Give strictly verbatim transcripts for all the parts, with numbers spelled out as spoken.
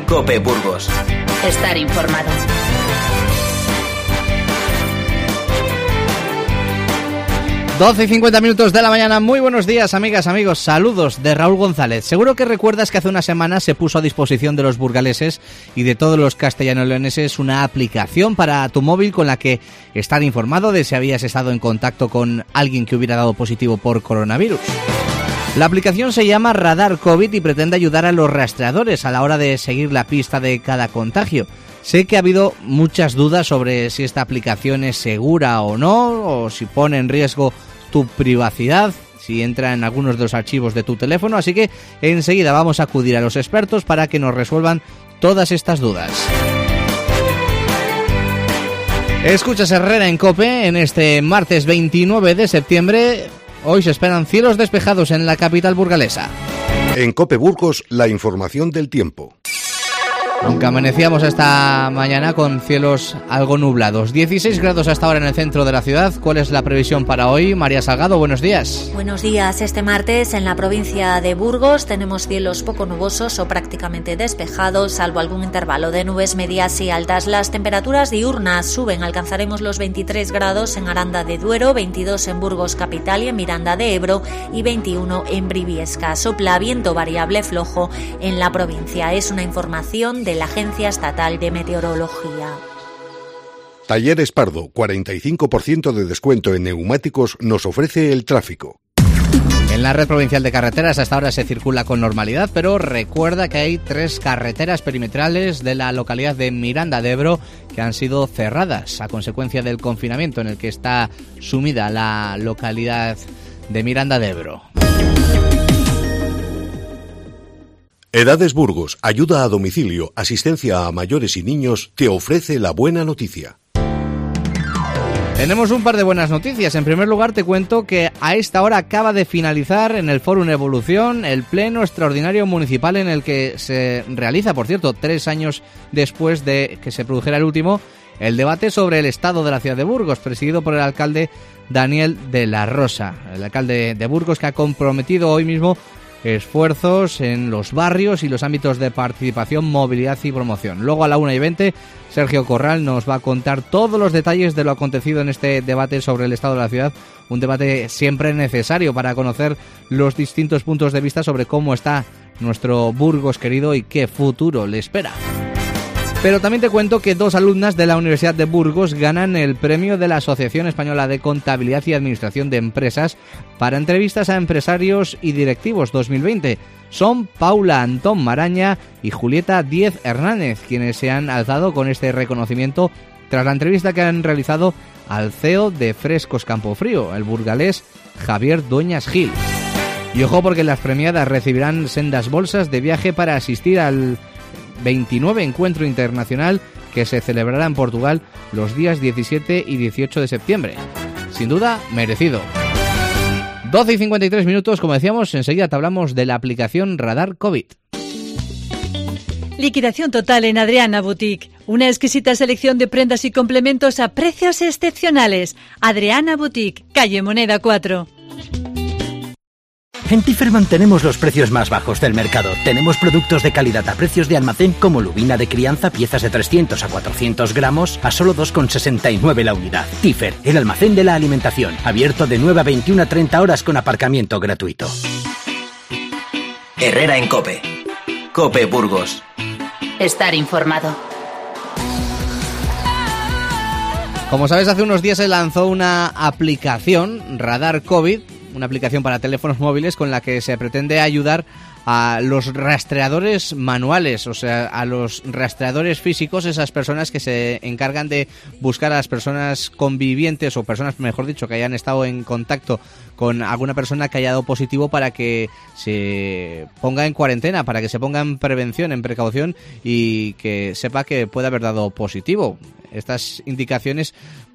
COPE Burgos. Estar informado. doce y cincuenta minutos de la mañana. Muy buenos días, amigas, amigos. Saludos de Raúl González. Seguro que recuerdas que hace una semana se puso a disposición de los burgaleses y de todos los castellano-leoneses una aplicación para tu móvil con la que estar informado de si habías estado en contacto con alguien que hubiera dado positivo por coronavirus. La aplicación se llama Radar COVID y pretende ayudar a los rastreadores a la hora de seguir la pista de cada contagio. Sé que ha habido muchas dudas sobre si esta aplicación es segura o no, o si pone en riesgo tu privacidad, si entra en algunos de los archivos de tu teléfono, así que enseguida vamos a acudir a los expertos para que nos resuelvan todas estas dudas. Escuchas Herrera en COPE en este martes veintinueve de septiembre. Hoy se esperan cielos despejados en la capital burgalesa. En COPE Burgos, la información del tiempo. Aunque amanecíamos esta mañana con cielos algo nublados. dieciséis grados hasta ahora en el centro de la ciudad. ¿Cuál es la previsión para hoy? María Salgado, buenos días. Buenos días. Este martes en la provincia de Burgos tenemos cielos poco nubosos o prácticamente despejados, salvo algún intervalo de nubes medias y altas. Las temperaturas diurnas suben. Alcanzaremos los veintitrés grados en Aranda de Duero, veintidós en Burgos capital y en Miranda de Ebro y veintiuno en Briviesca. Sopla viento variable flojo en la provincia. Es una información de la Agencia Estatal de Meteorología. Talleres Pardo, cuarenta y cinco por ciento de descuento en neumáticos nos ofrece el tráfico. En la red provincial de carreteras hasta ahora se circula con normalidad, pero recuerda que hay tres carreteras perimetrales de la localidad de Miranda de Ebro que han sido cerradas a consecuencia del confinamiento en el que está sumida la localidad de Miranda de Ebro. Edades Burgos, ayuda a domicilio, asistencia a mayores y niños, te ofrece la buena noticia. Tenemos un par de buenas noticias. En primer lugar, te cuento que a esta hora acaba de finalizar en el Fórum Evolución el pleno extraordinario municipal en el que se realiza, por cierto, tres años después de que se produjera el último, el debate sobre el estado de la ciudad de Burgos, presidido por el alcalde Daniel de la Rosa, el alcalde de Burgos, que ha comprometido hoy mismo esfuerzos en los barrios y los ámbitos de participación, movilidad y promoción. Luego a la una y veinte, Sergio Corral nos va a contar todos los detalles de lo acontecido en este debate sobre el estado de la ciudad, un debate siempre necesario para conocer los distintos puntos de vista sobre cómo está nuestro Burgos querido y qué futuro le espera. Pero también te cuento que dos alumnas de la Universidad de Burgos ganan el premio de la Asociación Española de Contabilidad y Administración de Empresas para entrevistas a empresarios y directivos dos mil veinte. Son Paula Antón Maraña y Julieta Díez Hernández, quienes se han alzado con este reconocimiento tras la entrevista que han realizado al C E O de Frescos Campofrío, el burgalés Javier Dueñas Gil. Y ojo, porque las premiadas recibirán sendas bolsas de viaje para asistir al veintinueve Encuentro Internacional que se celebrará en Portugal los días diecisiete y dieciocho de septiembre. Sin duda, merecido. doce y cincuenta y tres minutos, como decíamos, enseguida te hablamos de la aplicación Radar COVID. Liquidación total en Adriana Boutique. Una exquisita selección de prendas y complementos a precios excepcionales. Adriana Boutique, calle Moneda cuatro. En Tifer mantenemos los precios más bajos del mercado. Tenemos productos de calidad a precios de almacén como lubina de crianza, piezas de trescientos a cuatrocientos gramos a solo dos con sesenta y nueve la unidad. Tifer, el almacén de la alimentación. Abierto de nueve a veintiuna a treinta horas con aparcamiento gratuito. Herrera en COPE. COPE Burgos. Estar informado. Como sabes, hace unos días se lanzó una aplicación, Radar COVID, una aplicación para teléfonos móviles con la que se pretende ayudar a los rastreadores manuales, o sea, a los rastreadores físicos, esas personas que se encargan de buscar a las personas convivientes o personas, mejor dicho, que hayan estado en contacto con alguna persona que haya dado positivo para que se ponga en cuarentena, para que se ponga en prevención, en precaución y que sepa que puede haber dado positivo. Estas indicaciones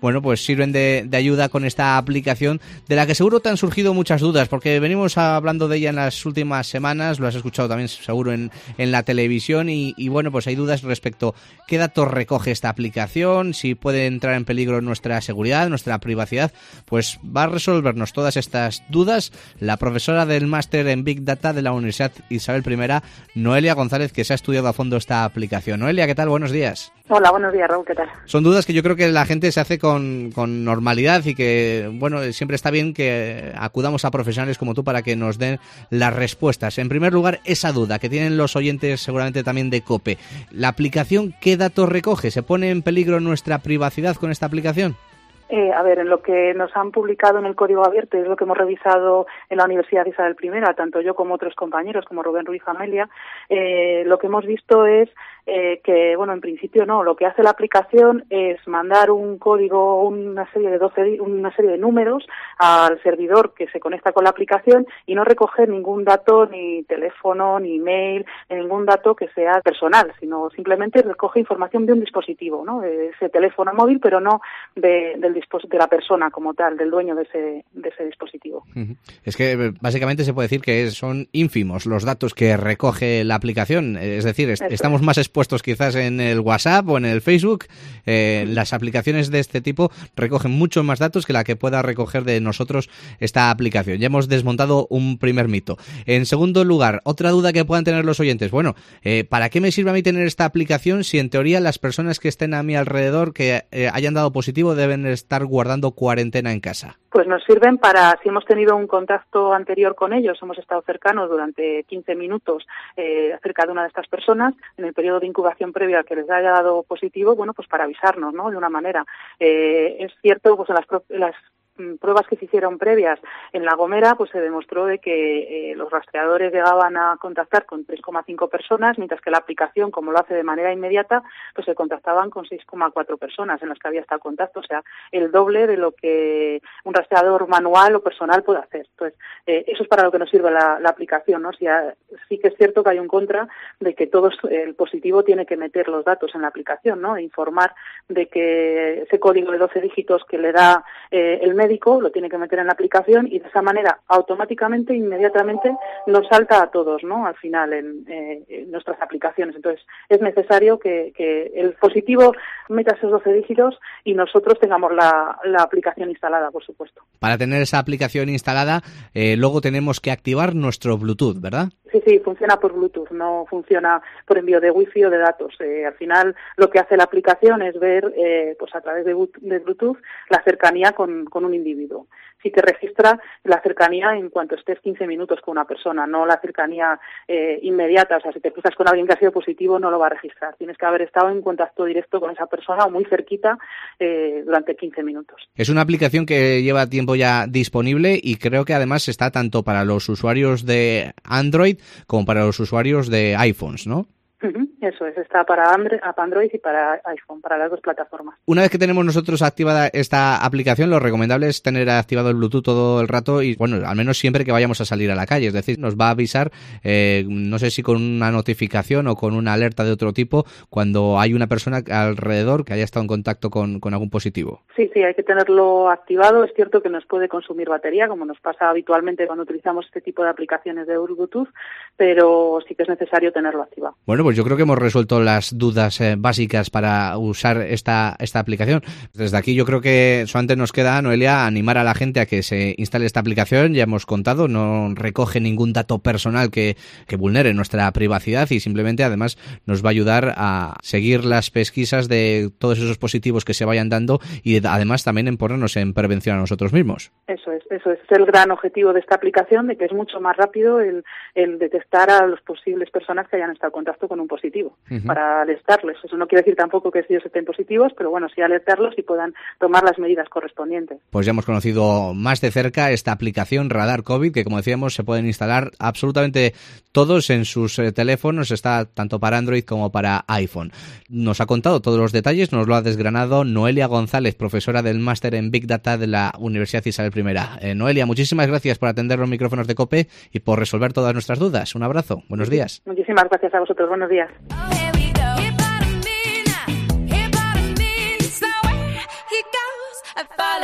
bueno, pues sirven de, de ayuda con esta aplicación de la que seguro te han surgido muchas dudas, porque venimos hablando de ella en las últimas semanas, lo has escuchado también seguro en, en la televisión y, y bueno, pues hay dudas respecto a qué datos recoge esta aplicación, si puede entrar en peligro nuestra seguridad, nuestra privacidad. Pues va a resolvernos todas estas dudas la profesora del máster en Big Data de la Universidad Isabel primera, Noelia González, que se ha estudiado a fondo esta aplicación. Noelia, ¿qué tal? Buenos días. Hola, buenos días, Raúl, ¿qué tal? Son dudas que yo creo que la gente se hace con, con normalidad y que, bueno, siempre está bien que acudamos a profesionales como tú para que nos den las respuestas. En primer lugar, esa duda que tienen los oyentes seguramente también de COPE. ¿La aplicación qué datos recoge? ¿Se pone en peligro nuestra privacidad con esta aplicación? Eh, a ver, en lo que nos han publicado en el código abierto, es lo que hemos revisado en la Universidad Isabel primera, tanto yo como otros compañeros, como Rubén Ruiz Amelia, eh, lo que hemos visto es eh, que, bueno, en principio no, lo que hace la aplicación es mandar un código, una serie de doce, una serie de números al servidor que se conecta con la aplicación y no recoger ningún dato, ni teléfono, ni email, ni ningún dato que sea personal, sino simplemente recoge información de un dispositivo, ¿no? De ese teléfono móvil, pero no de, del de la persona como tal, del dueño de ese, de ese dispositivo. Es que básicamente se puede decir que son ínfimos los datos que recoge la aplicación, es decir, est- estamos más expuestos quizás en el WhatsApp o en el Facebook. Eh, las aplicaciones de este tipo recogen mucho más datos que la que pueda recoger de nosotros esta aplicación. Ya hemos desmontado un primer mito. En segundo lugar, otra duda que puedan tener los oyentes. Bueno, eh, ¿para qué me sirve a mí tener esta aplicación si en teoría las personas que estén a mi alrededor que eh, hayan dado positivo deben estar estar guardando cuarentena en casa? Pues nos sirven para, si hemos tenido un contacto anterior con ellos, hemos estado cercanos durante quince minutos eh, cerca de una de estas personas, en el periodo de incubación previo a que les haya dado positivo, bueno, pues para avisarnos, ¿no? De una manera. Eh, es cierto, pues en las, pro- las pruebas que se hicieron previas en La Gomera, pues se demostró de que eh, los rastreadores llegaban a contactar con tres coma cinco personas, mientras que la aplicación, como lo hace de manera inmediata, pues se contactaban con seis coma cuatro personas en las que había estado contacto, o sea, el doble de lo que un rastreador manual o personal puede hacer. Entonces, eh, eso es para lo que nos sirve la, la aplicación, ¿no? O sea, sí que es cierto que hay un contra de que todo el positivo tiene que meter los datos en la aplicación, ¿no? E informar de que ese código de doce dígitos que le da eh, el médico lo tiene que meter en la aplicación y de esa manera automáticamente, inmediatamente nos salta a todos, ¿no? Al final en, eh, en nuestras aplicaciones. Entonces es necesario que, que el positivo meta esos doce dígitos y nosotros tengamos la, la aplicación instalada, por supuesto. Para tener esa aplicación instalada, eh, luego tenemos que activar nuestro Bluetooth, ¿verdad? Sí, sí, funciona por Bluetooth, no funciona por envío de Wi-Fi o de datos. Eh, al final lo que hace la aplicación es ver, eh, pues a través de, de Bluetooth, la cercanía con, con un individuo. Sí que registra la cercanía en cuanto estés quince minutos con una persona, no la cercanía eh, inmediata. O sea, si te cruzas con alguien que ha sido positivo, no lo va a registrar. Tienes que haber estado en contacto directo con esa persona o muy cerquita eh, durante quince minutos. Es una aplicación que lleva tiempo ya disponible y creo que además está tanto para los usuarios de Android como para los usuarios de iPhones, ¿no? Eso es, está para Android y para iPhone, para las dos plataformas. Una vez que tenemos nosotros activada esta aplicación, lo recomendable es tener activado el Bluetooth todo el rato y, bueno, al menos siempre que vayamos a salir a la calle. Es decir, nos va a avisar, eh, no sé si con una notificación o con una alerta de otro tipo, cuando hay una persona alrededor que haya estado en contacto con, con algún positivo. Sí, sí, hay que tenerlo activado. Es cierto que nos puede consumir batería, como nos pasa habitualmente cuando utilizamos este tipo de aplicaciones de Bluetooth, pero sí que es necesario tenerlo activado. Bueno, pues yo creo que hemos resuelto las dudas eh, básicas para usar esta, esta aplicación. Desde aquí yo creo que solamente nos queda, Noelia, animar a la gente a que se instale esta aplicación. Ya hemos contado, no recoge ningún dato personal que, que vulnere nuestra privacidad y simplemente además nos va a ayudar a seguir las pesquisas de todos esos positivos que se vayan dando y además también en ponernos en prevención a nosotros mismos. Eso es, eso es el gran objetivo de esta aplicación, de que es mucho más rápido el, el detectar a las posibles personas que hayan estado en contacto con un positivo, uh-huh. para alertarles. Eso no quiere decir tampoco que ellos estén positivos, pero bueno, sí alertarlos y puedan tomar las medidas correspondientes. Pues ya hemos conocido más de cerca esta aplicación Radar COVID, que como decíamos se pueden instalar absolutamente todos en sus eh, teléfonos, está tanto para Android como para iPhone. Nos ha contado todos los detalles, nos lo ha desgranado Noelia González, profesora del máster en Big Data de la Universidad Isabel primera. Eh, Noelia, muchísimas gracias por atender los micrófonos de COPE y por resolver todas nuestras dudas. Un abrazo, buenos días. Muchísimas gracias a vosotros, buenos días. Oh, here we go. Here by the midnight, here by the midnight, so where he goes.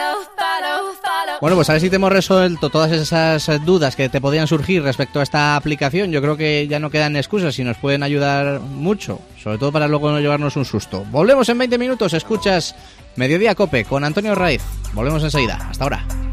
Bueno, pues a ver si te hemos resuelto todas esas dudas que te podían surgir respecto a esta aplicación. Yo creo que ya no quedan excusas y nos pueden ayudar mucho, sobre todo para luego no llevarnos un susto. Volvemos en veinte minutos, escuchas Mediodía Cope con Antonio Raiz. Volvemos enseguida, hasta ahora.